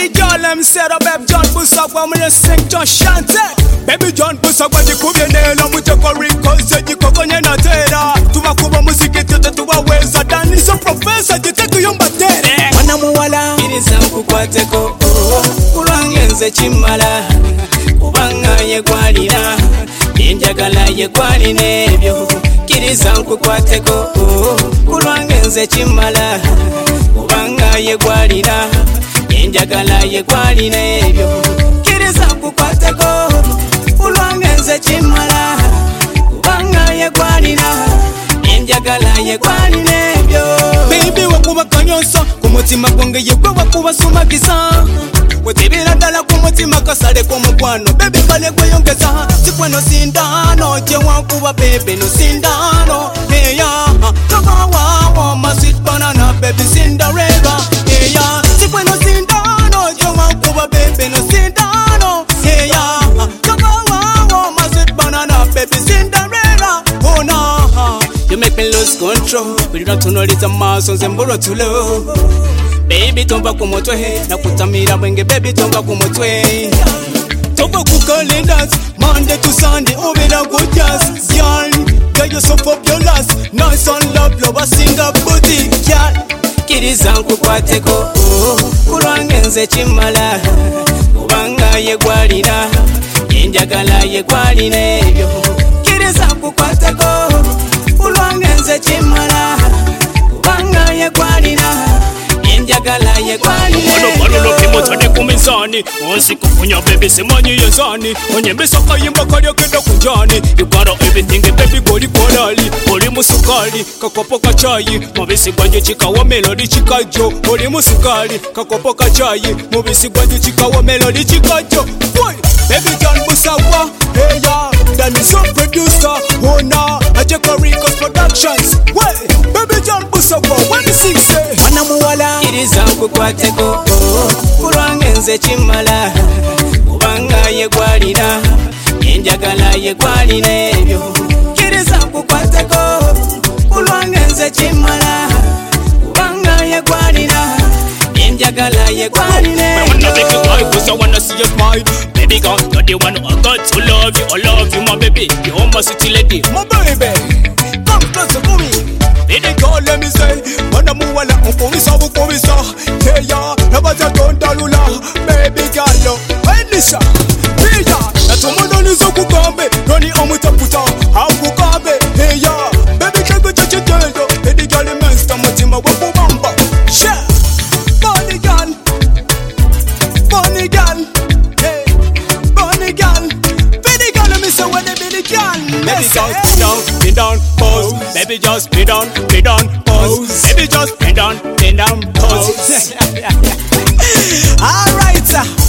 the girl them set up Baby John Busagwa when you sing just chante Baby John Busagwa jikubye neno muteko rikoze jikogonye na tera tubakuba muziki tete tubaweza dani so professor jiteku yomba tere Mwana muwala iriza nkukwateko kulwangenze chimala kubanga yegwalira enjagala yegwalina ebyo kiriza nkukwateko kulwangenze chimala kubanga yegwalira enjagala yegwalina ebyo kiriza nkukwateko kulwangenze chimala kubanga yegwalira enjagala yegwalina ebyo Baby wakuba kanyosa kumutima gwange yegwe wakuba sumagiza Wetibira dala kumutima kasale kumukwano Baby kale gweyongeza sikweno sindano Je wakuba baby no sindano Hey ya Kama wawa my sweet banana baby Cinderella Hey ya Sikweno sindano Je wakuba baby no sindano Hey ya Kama wawa my sweet banana baby Cinderella Oh no You make me lose control But not to know it's a mouse on Zemburo too low Baby tomba kumotwe na kutamira mwenge baby tomba kumotwe Tomba kukalendas Monday to Sunday ubira gorgeous Girl, get yourself up your last Nice and love, love sing a booty Girl, kiriza nkukwateko kulwangenze chimala kubanga yegwalira enjagala yegwalina ebyo kiriza nkukwateko kulwangenze chimala kubanga yegwalira enjagala yegwalina Wano kimotane kumizani Osikufunya baby simanyi yezani Onyembesa kayimba kalyakenda kunjani You got everything baby goli kolali Oli musukali kakopo kachayi Mubisi gwanju chikawa melody chikajo Oli musukali kakopo kachayi Mubisi gwanju chikawa melody chikajo Boy Baby John Busagwa Hey ya Danny your producer Owner Ajeka Records Productions Way Baby John Busagwa When you sing say Mwana muwala kiriza nkukwateko kulwangenze chimala kubanga yegwalira enjagala yegwalina ebyo kiriza nkukwateko kulwangenze chimala kubanga yegwalira enjagala yegwalina ebyo I wanna make you cry cause I wanna see you smile Baby girl, you're the one I got to love you I love you my baby, you're my city lady My baby Come closer to me Baby girl let me say Mwana muwala ukumisa Hey ya Nabaza tontalula Baby girl Wenisa Pija Natumana nizo kukambe Noni omutaputa Hakukambe Hey ya Baby kego chachitendo Baby girl mensta mutima wakubamba Share Bunny girl Bunny girl Hey Bunny girl Baby girl me say when the baby girl Baby just bend down, pose Baby just bend down, pose Baby just bend down, pose Alright